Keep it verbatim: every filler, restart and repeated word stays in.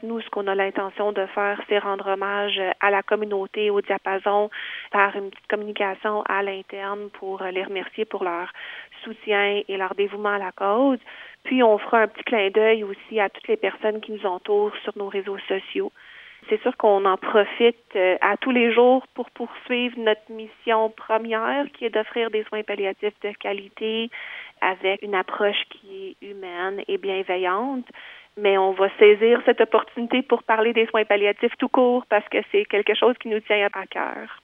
nous, ce qu'on a l'intention de faire, c'est rendre hommage à la communauté, au diapason, par une petite communication à l'interne pour les remercier pour leur soutien et leur dévouement à la cause. Puis, on fera un petit clin d'œil aussi à toutes les personnes qui nous entourent sur nos réseaux sociaux. C'est sûr qu'on en profite euh, à tous les jours pour poursuivre notre mission première, qui est d'offrir des soins palliatifs de qualité avec une approche qui est humaine et bienveillante. Mais on va saisir cette opportunité pour parler des soins palliatifs tout court parce que c'est quelque chose qui nous tient à cœur.